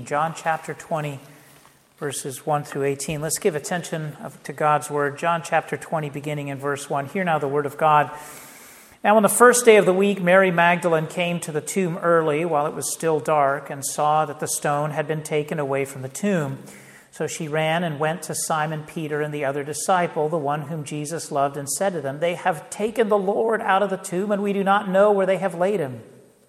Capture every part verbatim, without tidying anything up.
John chapter twenty, verses one through eighteen. Let's give attention to God's word. John chapter twenty, beginning in verse one. Hear now the word of God. Now on the first day of the week, Mary Magdalene came to the tomb early while it was still dark and saw that the stone had been taken away from the tomb. So she ran and went to Simon Peter and the other disciple, the one whom Jesus loved, and said to them, "They have taken the Lord out of the tomb, and we do not know where they have laid him."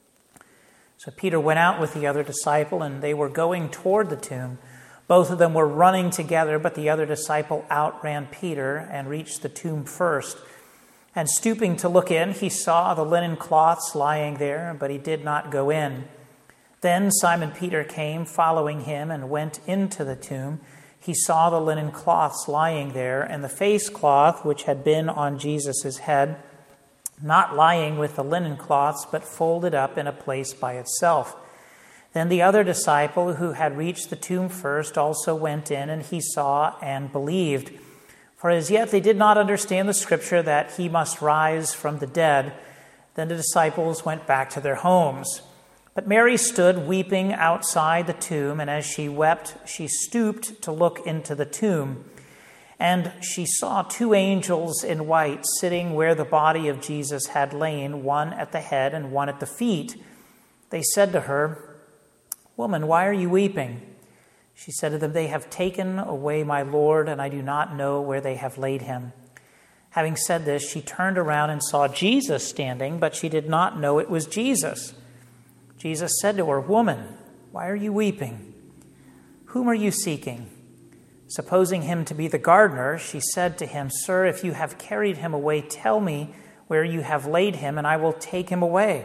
So Peter went out with the other disciple, and they were going toward the tomb. Both of them were running together, but the other disciple outran Peter and reached the tomb first. And stooping to look in, he saw the linen cloths lying there, but he did not go in. Then Simon Peter came, following him, and went into the tomb. He saw the linen cloths lying there, and the face cloth which had been on Jesus' head, not lying with the linen cloths, but folded up in a place by itself. Then the other disciple, who had reached the tomb first, also went in, and he saw and believed. For as yet they did not understand the scripture that he must rise from the dead. Then the disciples went back to their homes. But Mary stood weeping outside the tomb, and as she wept, she stooped to look into the tomb. And she saw two angels in white sitting where the body of Jesus had lain, one at the head and one at the feet. They said to her, "Woman, why are you weeping?" She said to them, "They have taken away my Lord, and I do not know where they have laid him." Having said this, she turned around and saw Jesus standing, but she did not know it was Jesus. Jesus said to her, "Woman, why are you weeping? Whom are you seeking?" Supposing him to be the gardener, she said to him, "Sir, if you have carried him away, tell me where you have laid him, and I will take him away."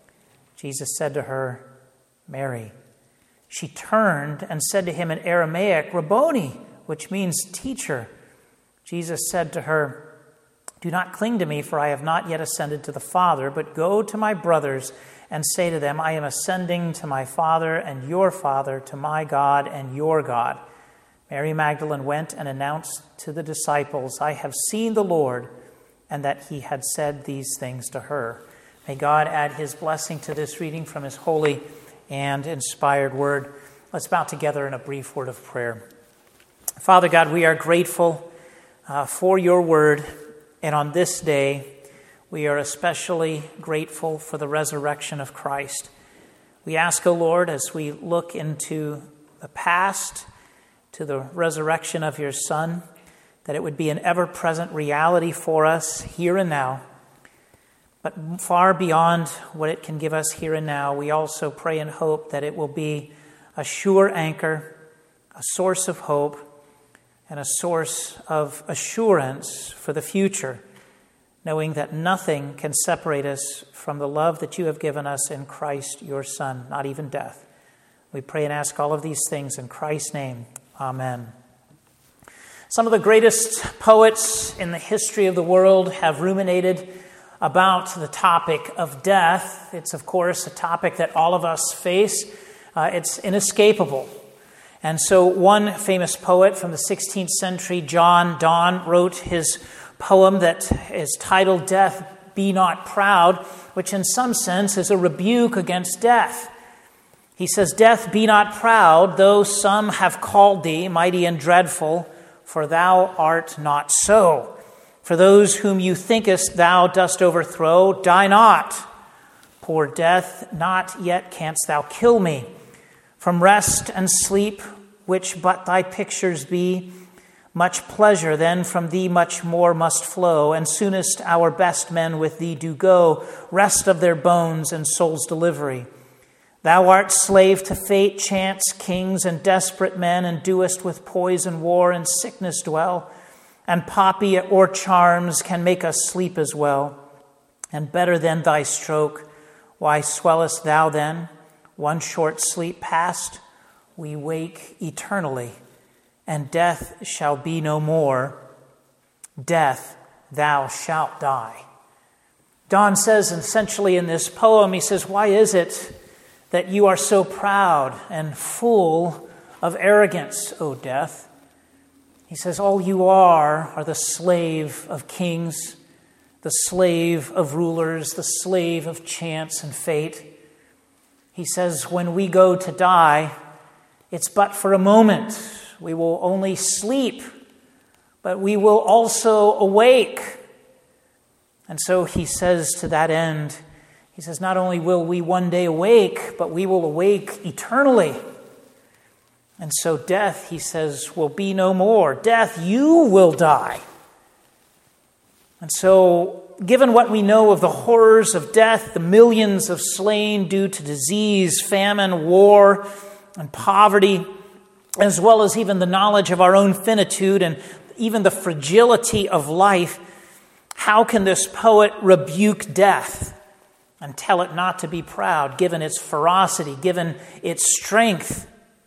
Jesus said to her, "Mary." She turned and said to him in Aramaic, "Rabboni," which means teacher. Jesus said to her, "Do not cling to me, for I have not yet ascended to the Father, but go to my brothers and say to them, I am ascending to my Father and your Father, to my God and your God." Mary Magdalene went and announced to the disciples, "I have seen the Lord," and that he had said these things to her. May God add his blessing to this reading from his holy and inspired word. Let's bow together in a brief word of prayer. Father God, we are grateful uh, for your word, and on this day, we are especially grateful for the resurrection of Christ. We ask, O Lord, as we look into the past, to the resurrection of your Son, that it would be an ever-present reality for us here and now. But far beyond what it can give us here and now, we also pray and hope that it will be a sure anchor, a source of hope, and a source of assurance for the future, knowing that nothing can separate us from the love that you have given us in Christ, your Son, not even death. We pray and ask all of these things in Christ's name. Amen. Some of the greatest poets in the history of the world have ruminated about the topic of death. It's, of course, a topic that all of us face. Uh, it's inescapable. And so one famous poet from the sixteenth century, John Donne, wrote his poem that is titled "Death, Be Not Proud," which in some sense is a rebuke against death. He says, "Death, be not proud, though some have called thee mighty and dreadful, for thou art not so. For those whom you thinkest thou dost overthrow, die not. Poor death, not yet canst thou kill me. From rest and sleep, which but thy pictures be, much pleasure then from thee much more must flow, and soonest our best men with thee do go, rest of their bones and soul's delivery. Thou art slave to fate, chance, kings, and desperate men, and doest with poison, war, and sickness dwell, and poppy or charms can make us sleep as well. And better than thy stroke, why swellest thou then? One short sleep past, we wake eternally, and death shall be no more. Death, thou shalt die." Donne says essentially in this poem, he says, why is it that you are so proud and full of arrogance, O death? He says, all you are are the slave of kings, the slave of rulers, the slave of chance and fate. He says, when we go to die, It's but for a moment. We will only sleep, but we will also awake. And so he says to that end, he says, not only will we one day awake, but we will awake eternally. And so death, he says, will be no more. Death, you will die. And so, given what we know of the horrors of death, the millions of slain due to disease, famine, war, and poverty, as well as even the knowledge of our own finitude and even the fragility of life, how can this poet rebuke death and tell it not to be proud, given its ferocity, given its strength?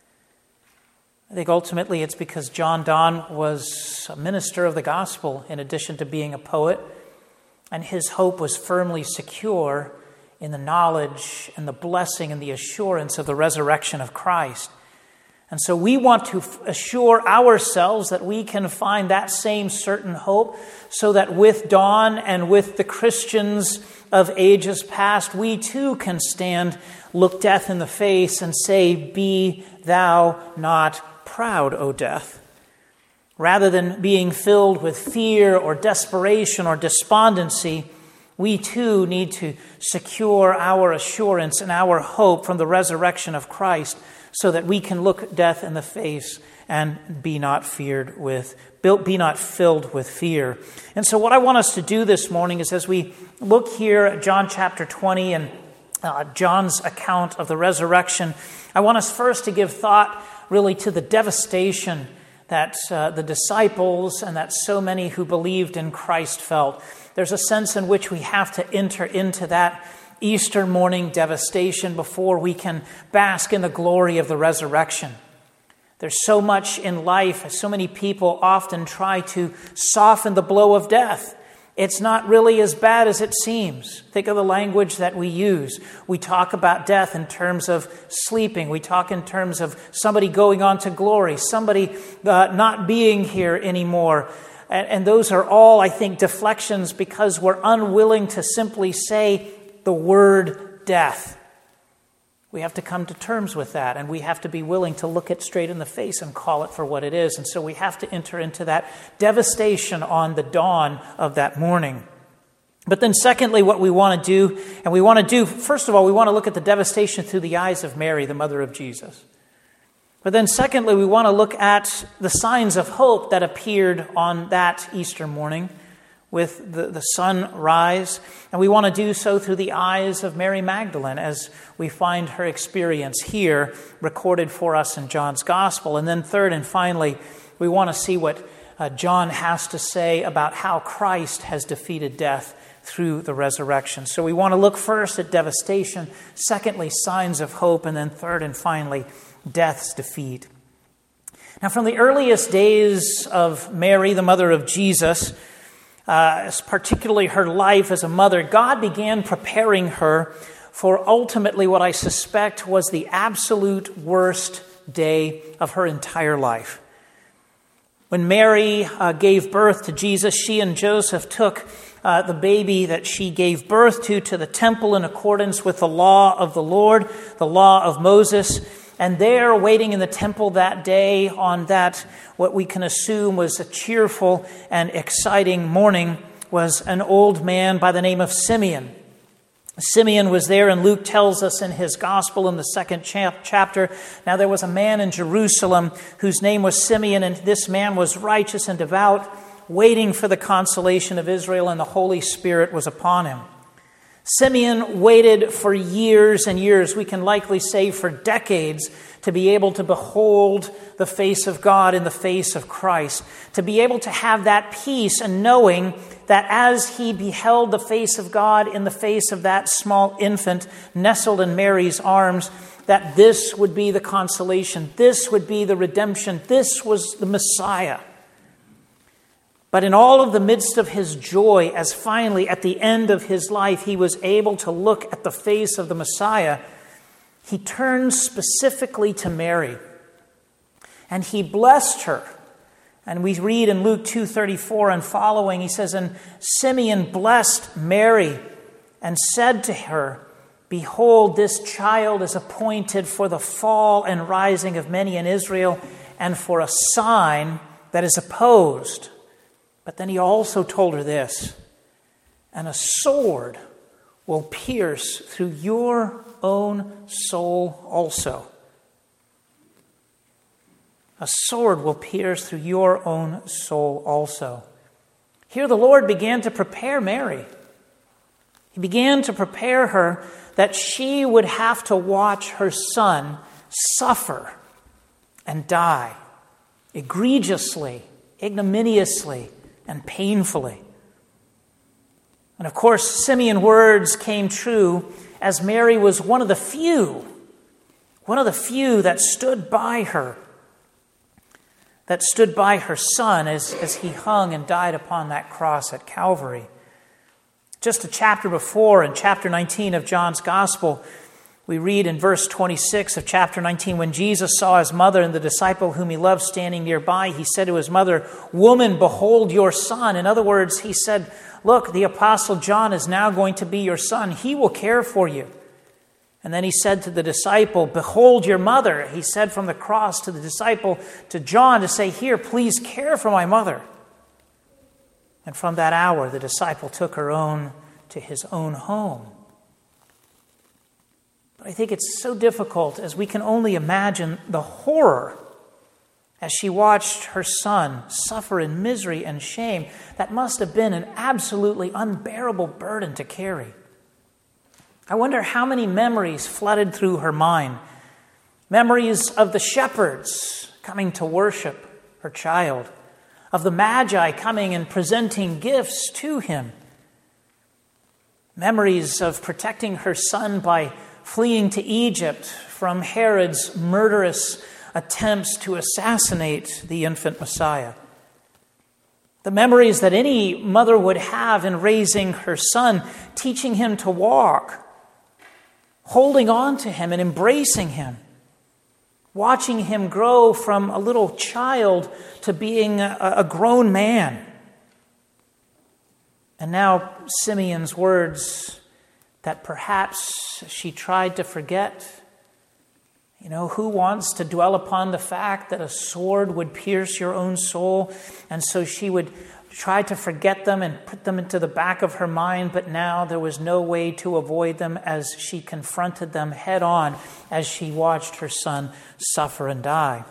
I think ultimately it's because John Donne was a minister of the gospel in addition to being a poet, and his hope was firmly secure in the knowledge and the blessing and the assurance of the resurrection of Christ. And so we want to assure ourselves that we can find that same certain hope, so that with Donne and with the Christians of ages past, we too can stand, look death in the face and say, "Be thou not proud, O death." Rather than being filled with fear or desperation or despondency, we too need to secure our assurance and our hope from the resurrection of Christ, so that we can look death in the face and be not feared with, be not filled with fear. And so what I want us to do this morning is, as we look here at John chapter twenty and uh, John's account of the resurrection, I want us first to give thought really to the devastation that uh, the disciples and that so many who believed in Christ felt. There's a sense in which we have to enter into that Easter morning devastation before we can bask in the glory of the resurrection. There's so much in life, so many people often try to soften the blow of death. It's not really as bad as it seems. Think of the language that we use. We talk about death in terms of sleeping. We talk in terms of somebody going on to glory, somebody uh, not being here anymore. And, and those are all, I think, deflections because we're unwilling to simply say the word death. We have to come to terms with that, and we have to be willing to look it straight in the face and call it for what it is. And so we have to enter into that devastation on the dawn of that morning. But then secondly, what we want to do, and we want to do, first of all, we want to look at the devastation through the eyes of Mary, the mother of Jesus. But then secondly, we want to look at the signs of hope that appeared on that Easter morning with the, the sunrise. And we want to do so through the eyes of Mary Magdalene, as we find her experience here recorded for us in John's Gospel. And then third and finally, we want to see what uh, John has to say about how Christ has defeated death through the resurrection. So we want to look first at devastation, secondly, signs of hope, and then third and finally, death's defeat. Now, from the earliest days of Mary, the mother of Jesus, Uh, particularly her life as a mother, God began preparing her for ultimately what I suspect was the absolute worst day of her entire life. When Mary uh, gave birth to Jesus, she and Joseph took uh, the baby that she gave birth to to the temple in accordance with the law of the Lord, the law of Moses. And there, waiting in the temple that day on that, what we can assume was a cheerful and exciting morning, was an old man by the name of Simeon. Simeon was there, and Luke tells us in his gospel in the second chapter, now there was a man in Jerusalem whose name was Simeon, and this man was righteous and devout, waiting for the consolation of Israel, and the Holy Spirit was upon him. Simeon waited for years and years, we can likely say for decades, to be able to behold the face of God in the face of Christ, to be able to have that peace and knowing that as he beheld the face of God in the face of that small infant nestled in Mary's arms, that this would be the consolation, this would be the redemption, this was the Messiah. But in all of the midst of his joy, as finally at the end of his life he was able to look at the face of the Messiah, he turned specifically to Mary and he blessed her. And we read in Luke two thirty-four and following, he says, "And Simeon blessed Mary and said to her, Behold, this child is appointed for the fall and rising of many in Israel, and for a sign that is opposed. But then he also told her this, and a sword will pierce through your own soul also. A sword will pierce through your own soul also. Here the Lord began to prepare Mary. He began to prepare her that she would have to watch her son suffer and die egregiously, ignominiously, and painfully. And of course, Simeon's words came true as Mary was one of the few, one of the few that stood by her, that stood by her son as, as he hung and died upon that cross at Calvary. Just a chapter before, in chapter nineteen of John's Gospel, we read in verse twenty-six of chapter nineteen, when Jesus saw his mother and the disciple whom he loved standing nearby, he said to his mother, "Woman, behold your son." In other words, he said, look, the Apostle John is now going to be your son. He will care for you. And then he said to the disciple, "Behold your mother." He said from the cross to the disciple, to John, to say, "Here, please care for my mother." And from that hour, the disciple took her own to his own home. But I think it's so difficult, as we can only imagine the horror as she watched her son suffer in misery and shame. That must have been an absolutely unbearable burden to carry. I wonder how many memories flooded through her mind. Memories of the shepherds coming to worship her child, of the Magi coming and presenting gifts to him. Memories of protecting her son by fleeing to Egypt from Herod's murderous attempts to assassinate the infant Messiah. The memories that any mother would have in raising her son, teaching him to walk, holding on to him and embracing him, watching him grow from a little child to being a, a grown man. And now Simeon's words that perhaps she tried to forget. You know, who wants to dwell upon the fact that a sword would pierce your own soul? And so she would try to forget them and put them into the back of her mind, but now there was no way to avoid them as she confronted them head on as she watched her son suffer and die.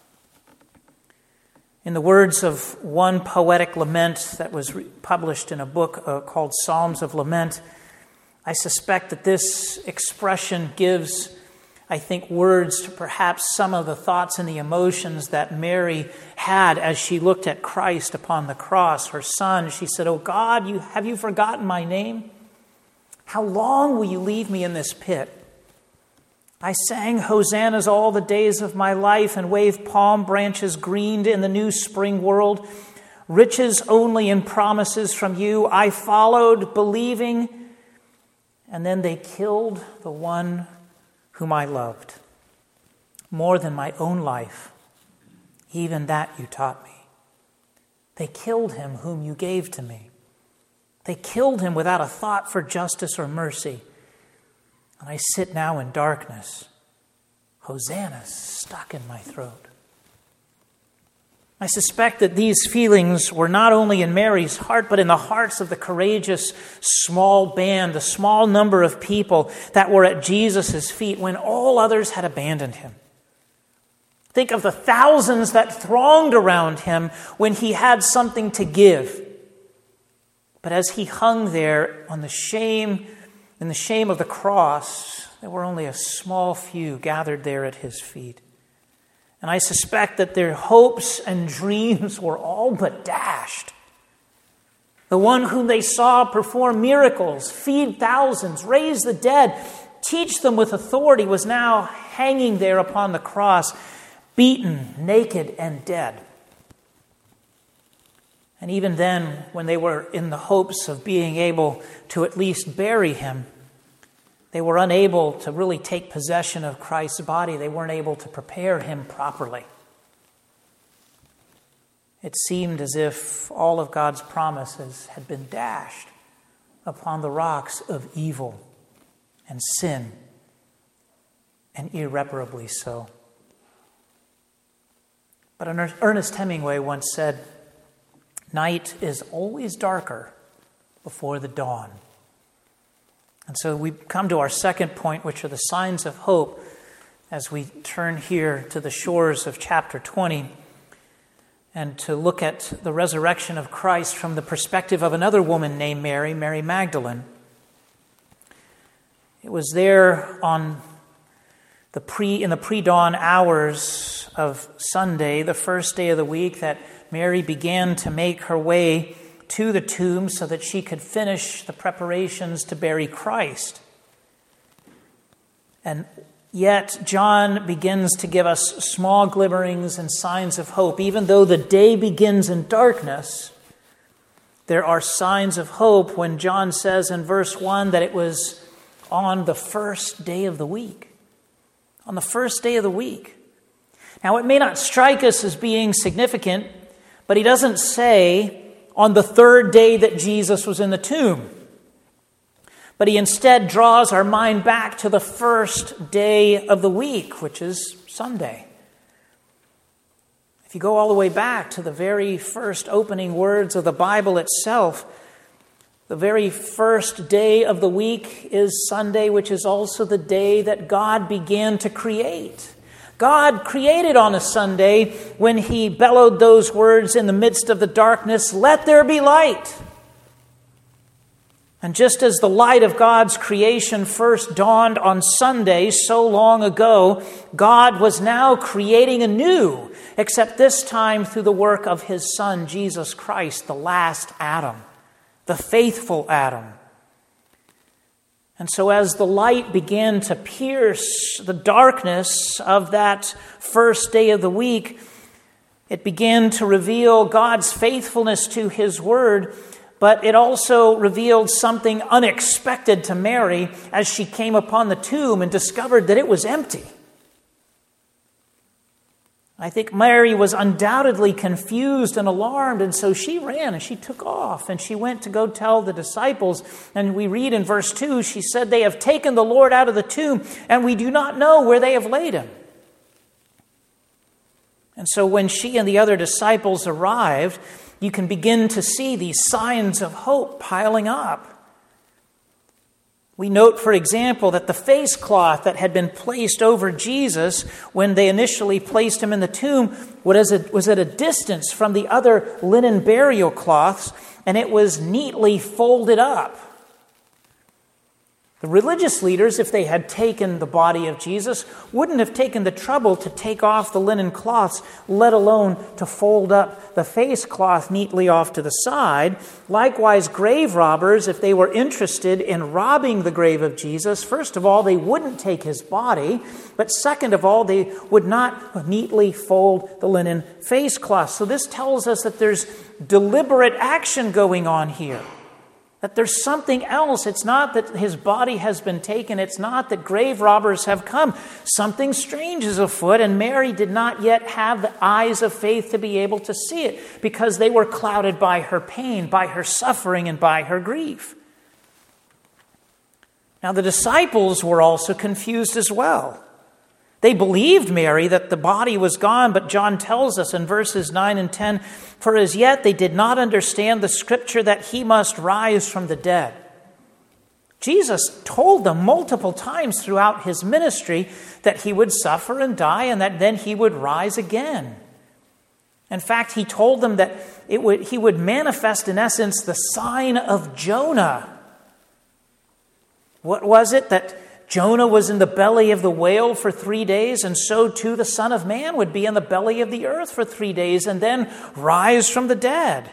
In the words of one poetic lament that was published in a book uh, called Psalms of Lament, I suspect that this expression gives, I think, words to perhaps some of the thoughts and the emotions that Mary had as she looked at Christ upon the cross, her son. She said, "Oh God, you, have you forgotten my name? How long will you leave me in this pit? I sang hosannas all the days of my life and waved palm branches greened in the new spring world. Riches only and promises from you I followed, believing, and then they killed the one whom I loved, more than my own life. Even that you taught me. They killed him whom you gave to me. They killed him without a thought for justice or mercy. And I sit now in darkness, hosannas stuck in my throat." I suspect that these feelings were not only in Mary's heart, but in the hearts of the courageous small band, the small number of people that were at Jesus' feet when all others had abandoned him. Think of the thousands that thronged around him when he had something to give. But as he hung there on the shame, in the shame of the cross, there were only a small few gathered there at his feet. And I suspect that their hopes and dreams were all but dashed. The one whom they saw perform miracles, feed thousands, raise the dead, teach them with authority, was now hanging there upon the cross, beaten, naked, and dead. And even then, when they were in the hopes of being able to at least bury him, they were unable to really take possession of Christ's body. They weren't able to prepare him properly. It seemed as if all of God's promises had been dashed upon the rocks of evil, and sin, and irreparably so. But Ernest Hemingway once said, "Night is always darker before the dawn." And so we come to our second point, which are the signs of hope, as we turn here to the shores of chapter twenty and to look at the resurrection of Christ from the perspective of another woman named Mary, Mary Magdalene. It was there on the pre in the pre-dawn hours of Sunday, the first day of the week, that Mary began to make her way to the tomb so that she could finish the preparations to bury Christ. And yet, John begins to give us small glimmerings and signs of hope. Even though the day begins in darkness, there are signs of hope when John says in verse one that it was on the first day of the week. On the first day of the week. Now, it may not strike us as being significant, but he doesn't say on the third day that Jesus was in the tomb. But he instead draws our mind back to the first day of the week, which is Sunday. If you go all the way back to the very first opening words of the Bible itself, the very first day of the week is Sunday, which is also the day that God began to create. God created on a Sunday when he bellowed those words in the midst of the darkness, "Let there be light." And just as the light of God's creation first dawned on Sunday so long ago, God was now creating anew, except this time through the work of his Son, Jesus Christ, the last Adam, the faithful Adam. And so as the light began to pierce the darkness of that first day of the week, it began to reveal God's faithfulness to his word, but it also revealed something unexpected to Mary as she came upon the tomb and discovered that it was empty. I think Mary was undoubtedly confused and alarmed, and so she ran and she took off and she went to go tell the disciples. And we read in verse two, she said, "They have taken the Lord out of the tomb, and we do not know where they have laid him." And so when she and the other disciples arrived, you can begin to see these signs of hope piling up. We note, for example, that the face cloth that had been placed over Jesus when they initially placed him in the tomb was at a distance from the other linen burial cloths, and it was neatly folded up. The religious leaders, if they had taken the body of Jesus, wouldn't have taken the trouble to take off the linen cloths, let alone to fold up the face cloth neatly off to the side. Likewise, grave robbers, if they were interested in robbing the grave of Jesus, first of all, they wouldn't take his body, but second of all, they would not neatly fold the linen face cloth. So this tells us that there's deliberate action going on here. That there's something else. It's not that his body has been taken. It's not that grave robbers have come. Something strange is afoot, and Mary did not yet have the eyes of faith to be able to see it because they were clouded by her pain, by her suffering, and by her grief. Now, the disciples were also confused as well. They believed Mary that the body was gone, but John tells us in verses nine and ten, "For as yet they did not understand the scripture that he must rise from the dead." Jesus told them multiple times throughout his ministry that he would suffer and die and that then he would rise again. In fact, he told them that it would, he would manifest, in essence, the sign of Jonah. What was it? That Jonah was in the belly of the whale for three days, and so too the Son of Man would be in the belly of the earth for three days and then rise from the dead.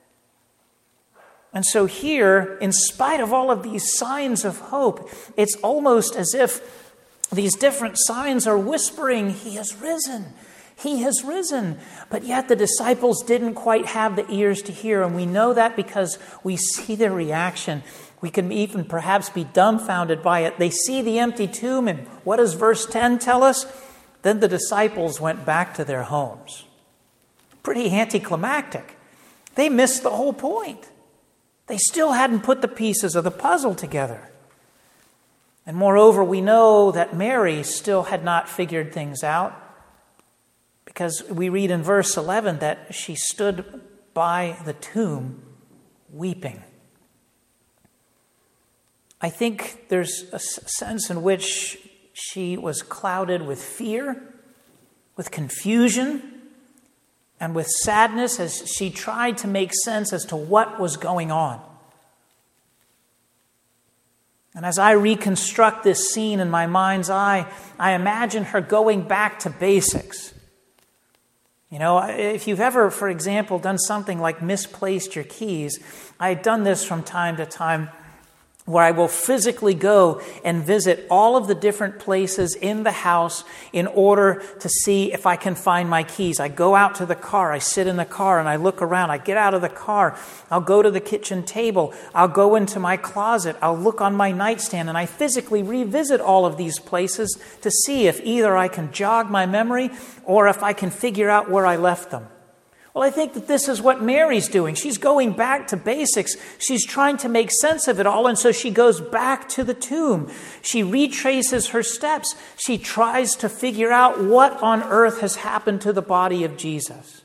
And so here, in spite of all of these signs of hope, it's almost as if these different signs are whispering, "He has risen. He has risen." But yet the disciples didn't quite have the ears to hear, and we know that because we see their reaction. We can even perhaps be dumbfounded by it. They see the empty tomb, and what does verse ten tell us? Then the disciples went back to their homes. Pretty anticlimactic. They missed the whole point. They still hadn't put the pieces of the puzzle together. And moreover, we know that Mary still had not figured things out, because we read in verse eleven that she stood by the tomb weeping. I think there's a sense in which she was clouded with fear, with confusion, and with sadness as she tried to make sense as to what was going on. And as I reconstruct this scene in my mind's eye, I imagine her going back to basics. You know, if you've ever, for example, done something like misplaced your keys, I've done this from time to time, where I will physically go and visit all of the different places in the house in order to see if I can find my keys. I go out to the car, I sit in the car and I look around. I get out of the car, I'll go to the kitchen table, I'll go into my closet, I'll look on my nightstand, and I physically revisit all of these places to see if either I can jog my memory or if I can figure out where I left them. Well, I think that this is what Mary's doing. She's going back to basics. She's trying to make sense of it all, and so she goes back to the tomb. She retraces her steps. She tries to figure out what on earth has happened to the body of Jesus.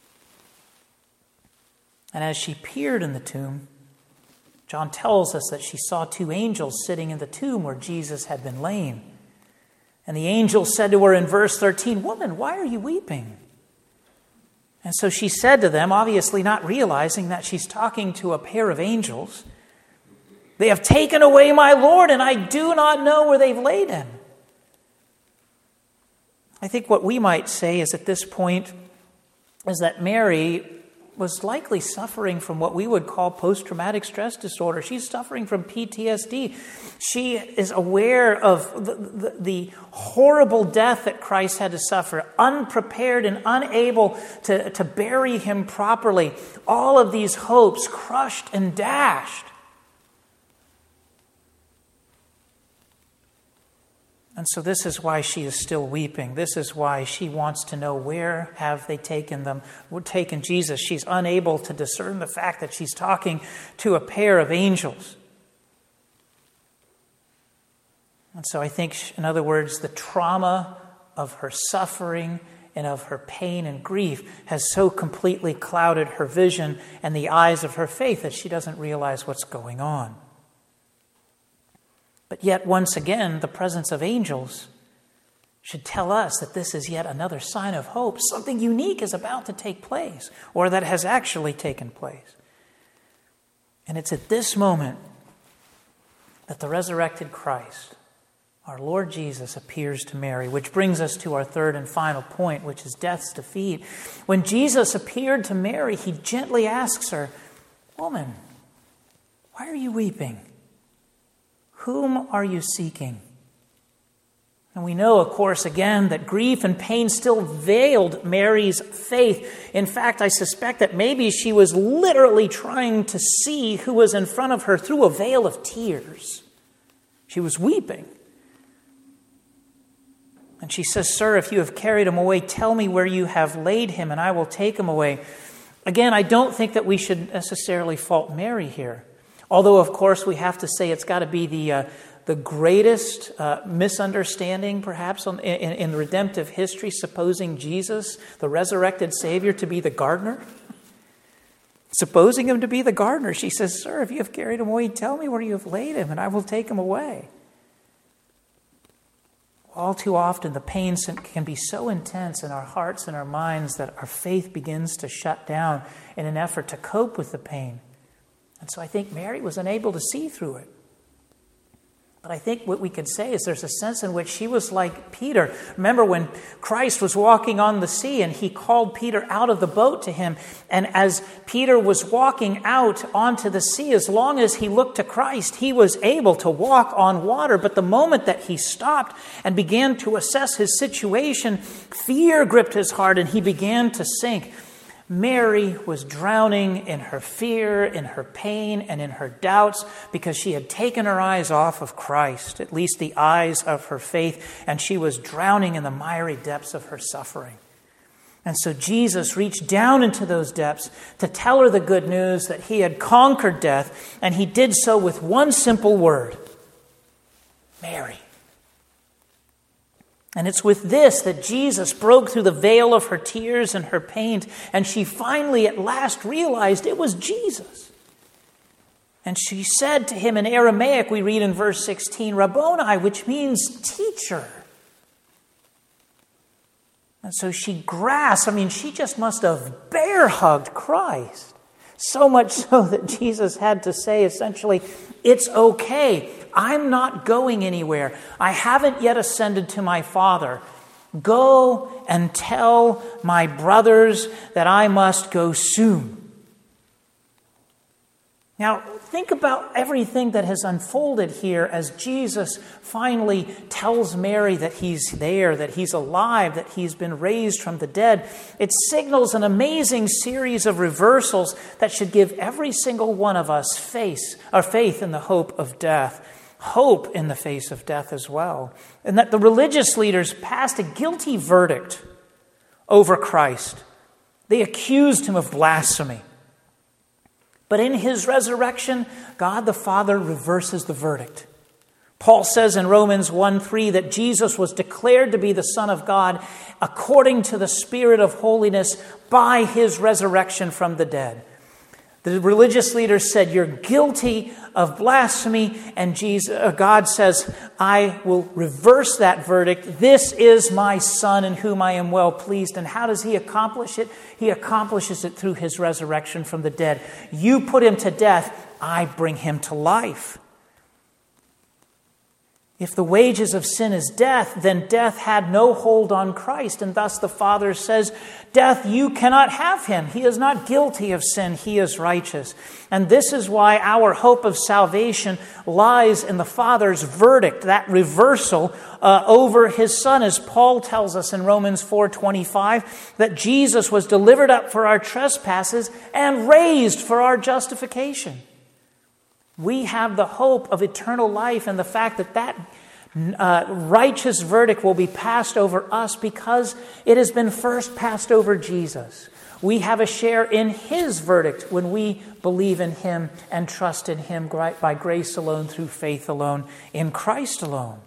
And as she peered in the tomb, John tells us that she saw two angels sitting in the tomb where Jesus had been laying. And the angel said to her in verse thirteen, "Woman, why are you weeping?" And so she said to them, obviously not realizing that she's talking to a pair of angels, "They have taken away my Lord, and I do not know where they've laid him." I think what we might say is at this point is that Mary was likely suffering from what we would call post-traumatic stress disorder. She's suffering from P T S D. She is aware of the, the, the horrible death that Christ had to suffer, unprepared and unable to, to bury him properly. All of these hopes crushed and dashed. And so this is why she is still weeping. This is why she wants to know, where have they taken them, taken Jesus? She's unable to discern the fact that she's talking to a pair of angels. And so I think, in other words, the trauma of her suffering and of her pain and grief has so completely clouded her vision and the eyes of her faith that she doesn't realize what's going on. But yet, once again, the presence of angels should tell us that this is yet another sign of hope. Something unique is about to take place, or that has actually taken place. And it's at this moment that the resurrected Christ, our Lord Jesus, appears to Mary, which brings us to our third and final point, which is death's defeat. When Jesus appeared to Mary, he gently asks her, "Woman, why are you weeping? Whom are you seeking?" And we know, of course, again, that grief and pain still veiled Mary's faith. In fact, I suspect that maybe she was literally trying to see who was in front of her through a veil of tears. She was weeping. And she says, "Sir, if you have carried him away, tell me where you have laid him, and I will take him away." Again, I don't think that we should necessarily fault Mary here. Although, of course, we have to say it's got to be the uh, the greatest uh, misunderstanding, perhaps, on, in, in redemptive history, supposing Jesus, the resurrected Savior, to be the gardener. Supposing him to be the gardener, she says, "Sir, if you have carried him away, tell me where you have laid him, and I will take him away." All too often, the pain can be so intense in our hearts and our minds that our faith begins to shut down in an effort to cope with the pain. And so I think Mary was unable to see through it. But I think what we could say is there's a sense in which she was like Peter. Remember when Christ was walking on the sea and he called Peter out of the boat to him. And as Peter was walking out onto the sea, as long as he looked to Christ, he was able to walk on water. But the moment that he stopped and began to assess his situation, fear gripped his heart and he began to sink. Mary was drowning in her fear, in her pain, and in her doubts because she had taken her eyes off of Christ, at least the eyes of her faith, and she was drowning in the miry depths of her suffering. And so Jesus reached down into those depths to tell her the good news that he had conquered death, and he did so with one simple word. Mary. And it's with this that Jesus broke through the veil of her tears and her pain, and she finally at last realized it was Jesus. And she said to him in Aramaic, we read in verse sixteen, Rabboni, which means teacher. And so she grasped, I mean, she just must have bear hugged Christ. So much so that Jesus had to say essentially, it's okay. I'm not going anywhere. I haven't yet ascended to my Father. Go and tell my brothers that I must go soon. Now, think about everything that has unfolded here as Jesus finally tells Mary that he's there, that he's alive, that he's been raised from the dead. It signals an amazing series of reversals that should give every single one of us faith, or faith in the hope of death. Hope in the face of death as well. And that the religious leaders passed a guilty verdict over Christ. They accused him of blasphemy. But in his resurrection, God the Father reverses the verdict. Paul says in Romans one three that Jesus was declared to be the Son of God according to the Spirit of holiness by his resurrection from the dead. The religious leaders said, you're guilty of blasphemy, and Jesus, God says, I will reverse that verdict. This is my Son in whom I am well pleased. And how does he accomplish it? He accomplishes it through his resurrection from the dead. You put him to death, I bring him to life. If the wages of sin is death, then death had no hold on Christ. And thus the Father says, death, you cannot have him. He is not guilty of sin. He is righteous. And this is why our hope of salvation lies in the Father's verdict, that reversal uh, over his Son. As Paul tells us in Romans four twenty-five, that Jesus was delivered up for our trespasses and raised for our justification. We have the hope of eternal life and the fact that that uh, righteous verdict will be passed over us because it has been first passed over Jesus. We have a share in his verdict when we believe in him and trust in him by grace alone, through faith alone, in Christ alone.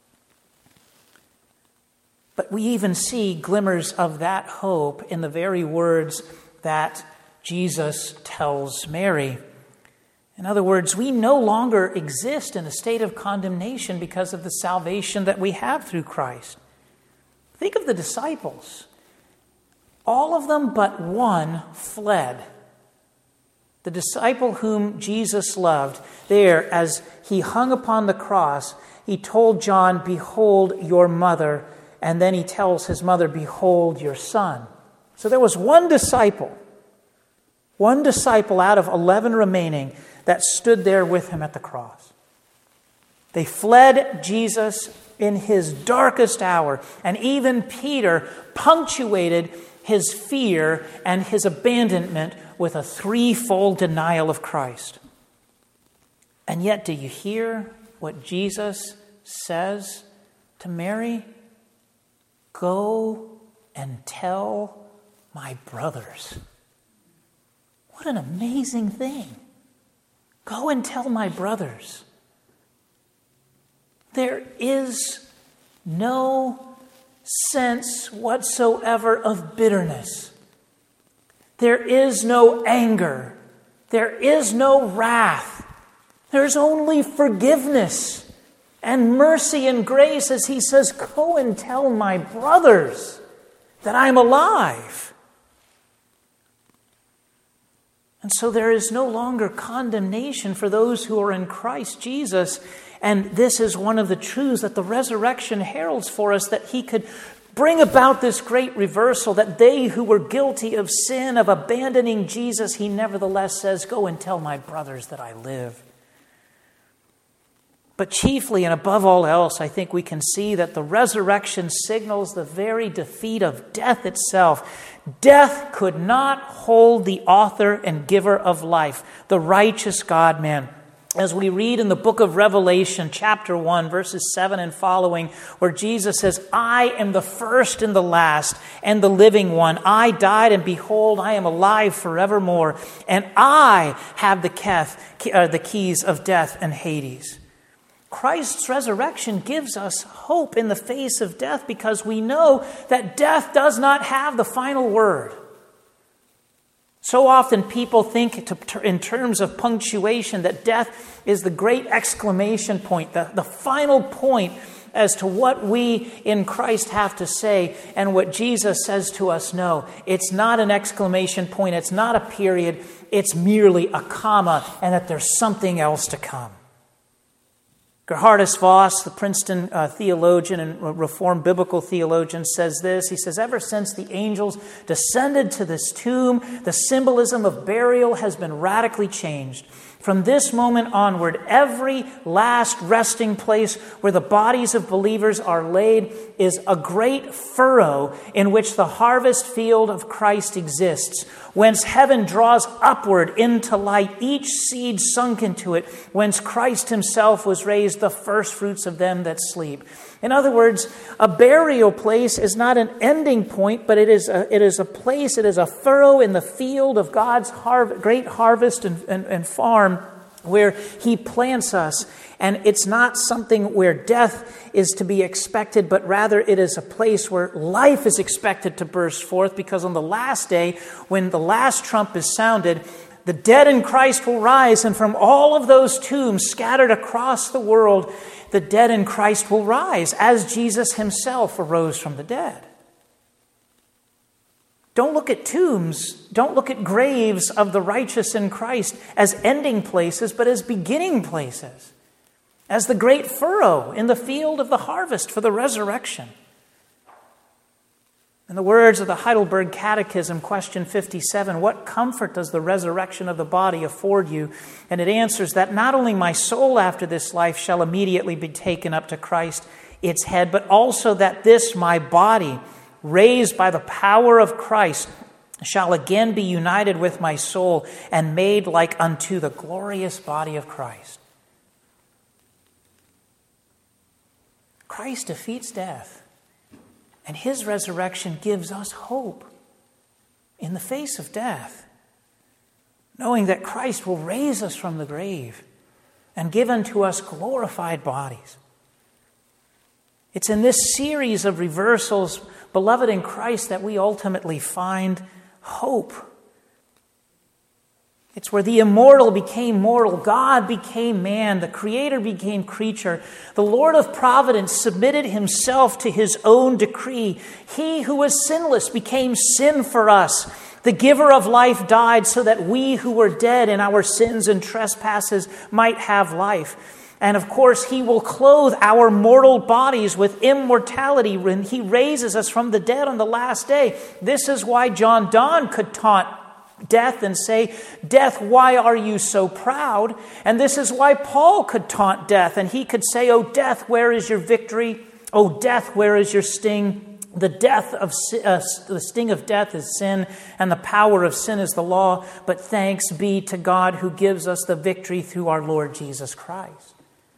But we even see glimmers of that hope in the very words that Jesus tells Mary. In other words, we no longer exist in a state of condemnation because of the salvation that we have through Christ. Think of the disciples. All of them but one fled. The disciple whom Jesus loved, there as he hung upon the cross, he told John, behold your mother. And then he tells his mother, behold your son. So there was one disciple, one disciple out of eleven remaining that stood there with him at the cross. They fled Jesus in his darkest hour. And even Peter punctuated his fear and his abandonment with a threefold denial of Christ. And yet, do you hear what Jesus says to Mary? Go and tell my brothers. What an amazing thing. Go and tell my brothers. There is no sense whatsoever of bitterness. There is no anger. There is no wrath. There's only forgiveness and mercy and grace as he says, go and tell my brothers that I'm alive. And so there is no longer condemnation for those who are in Christ Jesus. And this is one of the truths that the resurrection heralds for us, that he could bring about this great reversal, that they who were guilty of sin, of abandoning Jesus, he nevertheless says, go and tell my brothers that I live. But chiefly and above all else, I think we can see that the resurrection signals the very defeat of death itself. Death could not hold the author and giver of life, the righteous God-man. As we read in the book of Revelation, chapter one, verses seven and following, where Jesus says, I am the first and the last and the living one. I died, and behold, I am alive forevermore. And I have the keys of death and Hades. Christ's resurrection gives us hope in the face of death because we know that death does not have the final word. So often people think in terms of punctuation that death is the great exclamation point, the, the final point as to what we in Christ have to say. And what Jesus says to us, no, it's not an exclamation point, it's not a period, it's merely a comma, and that there's something else to come. Gerhardus Voss, the Princeton uh, theologian and Reformed biblical theologian, says this. He says, ever since the angels descended to this tomb, the symbolism of burial has been radically changed. From this moment onward, every last resting place where the bodies of believers are laid is a great furrow in which the harvest field of Christ exists, whence heaven draws upward into light each seed sunk into it, whence Christ himself was raised the first fruits of them that sleep. In other words, a burial place is not an ending point, but it is a, it is a place, it is a furrow in the field of God's har- great harvest and, and, and farm where he plants us. And it's not something where death is to be expected, but rather it is a place where life is expected to burst forth, because on the last day, when the last trump is sounded, the dead in Christ will rise, and from all of those tombs scattered across the world, the dead in Christ will rise, as Jesus himself arose from the dead. Don't look at tombs, don't look at graves of the righteous in Christ as ending places, but as beginning places, as the great furrow in the field of the harvest for the resurrection. In the words of the Heidelberg Catechism, question fifty-seven, what comfort does the resurrection of the body afford you? And it answers that not only my soul after this life shall immediately be taken up to Christ, its head, but also that this my body, raised by the power of Christ, shall again be united with my soul and made like unto the glorious body of Christ. Christ defeats death. And his resurrection gives us hope in the face of death, knowing that Christ will raise us from the grave and give unto us glorified bodies. It's in this series of reversals, beloved in Christ, that we ultimately find hope. It's where the immortal became mortal, God became man, the Creator became creature. The Lord of providence submitted himself to his own decree. He who was sinless became sin for us. The giver of life died so that we who were dead in our sins and trespasses might have life. And of course, he will clothe our mortal bodies with immortality when he raises us from the dead on the last day. This is why John Donne could taunt death and say, death, why are you so proud? And this is why Paul could taunt death, and he could say, oh, death, where is your victory? Oh, death, where is your sting? The death of uh, the sting of death is sin, and the power of sin is the law. But thanks be to God who gives us the victory through our Lord Jesus Christ.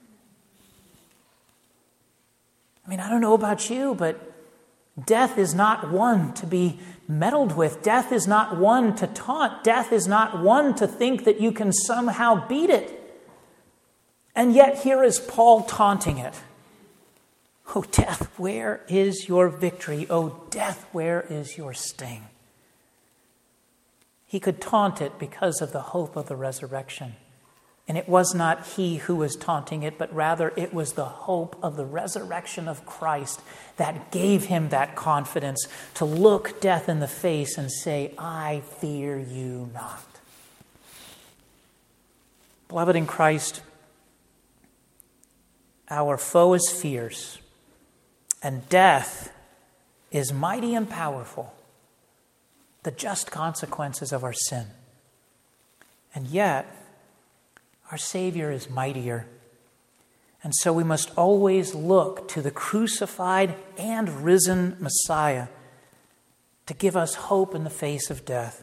I mean, I don't know about you, but death is not one to be meddled with. Death is not one to taunt. Death is not one to think that you can somehow beat it. And yet here is Paul taunting it. Oh, death, where is your victory? Oh, death, where is your sting? He could taunt it because of the hope of the resurrection. And it was not he who was taunting it, but rather it was the hope of the resurrection of Christ that gave him that confidence to look death in the face and say, I fear you not. Beloved in Christ, our foe is fierce, and death is mighty and powerful, the just consequences of our sin. And yet, our Savior is mightier. And so we must always look to the crucified and risen Messiah to give us hope in the face of death.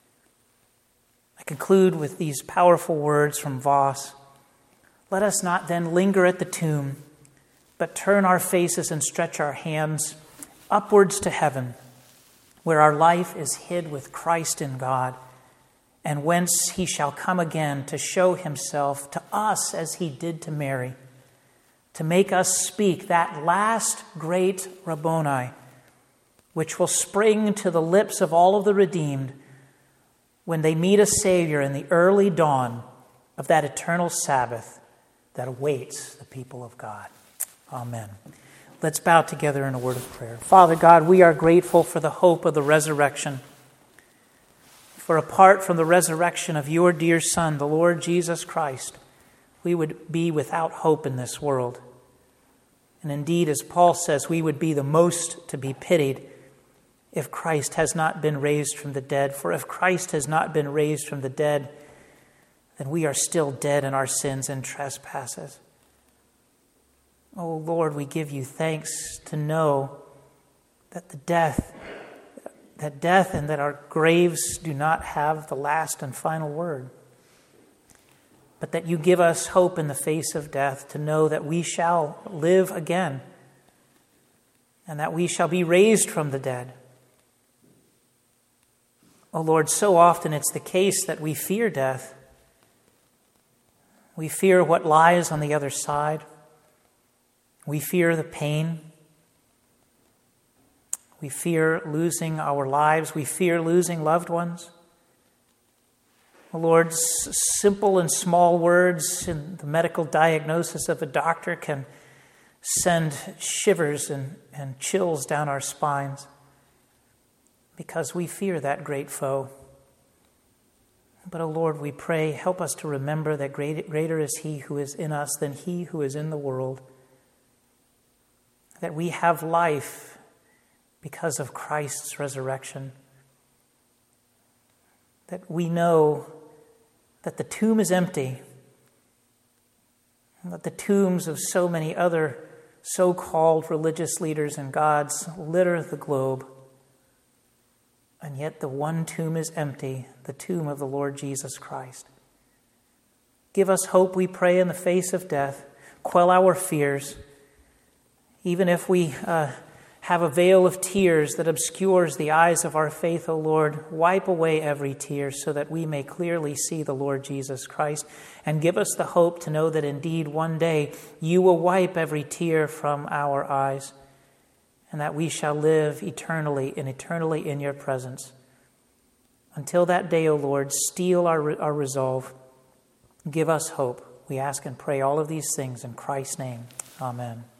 I conclude with these powerful words from Voss. Let us not then linger at the tomb, but turn our faces and stretch our hands upwards to heaven, where our life is hid with Christ in God, and whence he shall come again to show himself to us as he did to Mary. to make us speak that last great Rabboni, which will spring to the lips of all of the redeemed when they meet a Savior in the early dawn of that eternal Sabbath that awaits the people of God. Amen. Let's bow together in a word of prayer. Father God, we are grateful for the hope of the resurrection. For apart from the resurrection of your dear Son, the Lord Jesus Christ, we would be without hope in this world. And indeed, as Paul says, we would be the most to be pitied if Christ has not been raised from the dead. For if Christ has not been raised from the dead, then we are still dead in our sins and trespasses. Oh Lord, we give you thanks to know that the death, that death and that our graves do not have the last and final word, but that you give us hope in the face of death to know that we shall live again and that we shall be raised from the dead. Oh Lord, so often it's the case that we fear death. We fear what lies on the other side. We fear the pain. We fear losing our lives. We fear losing loved ones. Oh Lord, s- simple and small words in the medical diagnosis of a doctor can send shivers and, and chills down our spines because we fear that great foe. But, oh Lord, we pray, help us to remember that great, greater is he who is in us than he who is in the world. That we have life because of Christ's resurrection. That we know that the tomb is empty. And that the tombs of so many other so-called religious leaders and gods litter the globe. And yet the one tomb is empty, the tomb of the Lord Jesus Christ. Give us hope, we pray, in the face of death. Quell our fears. Even if we uh, have a veil of tears that obscures the eyes of our faith, O Lord, wipe away every tear so that we may clearly see the Lord Jesus Christ. And give us the hope to know that indeed one day you will wipe every tear from our eyes, and that we shall live eternally and eternally in your presence. Until that day, O Lord, steel our, our resolve. Give us hope. We ask and pray all of these things in Christ's name. Amen.